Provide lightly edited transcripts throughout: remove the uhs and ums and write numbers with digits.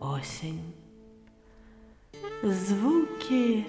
осень. Звуки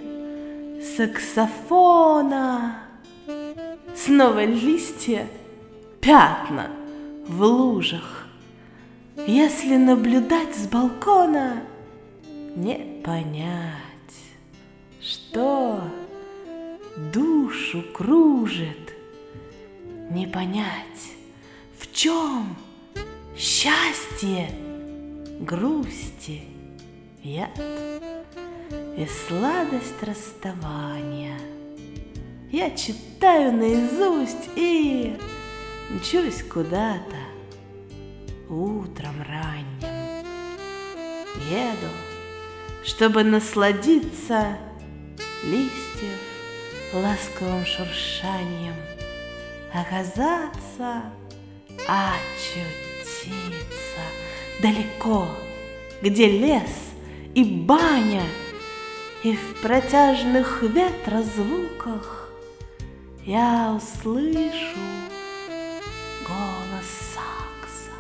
саксофона, снова листья, пятна в лужах. Если наблюдать с балкона, не понять, что душу кружит, не понять, в чем счастье, грусти, яд и сладость расставания. Я читаю наизусть и мчусь куда-то утром ранним. Еду, чтобы насладиться листьев ласковым шуршанием, оказаться, очутиться далеко, где лес и баня, и в протяжных ветрозвуках я услышу голос сакса.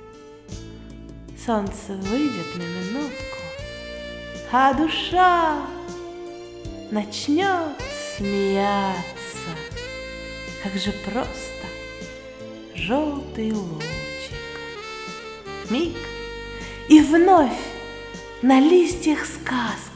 Солнце выйдет на минутку, а душа начнет смеяться. Как же просто желтый лучик. Миг, и вновь на листьях сказка.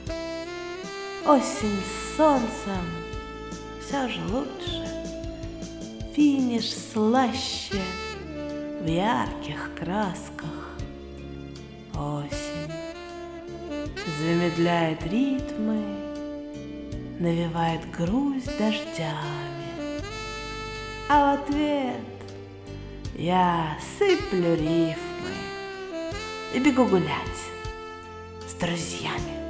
Осень с солнцем все же лучше. Финиш слаще в ярких красках. Осень замедляет ритмы, навевает грусть дождями, а в ответ я сыплю рифмы и бегу гулять с друзьями.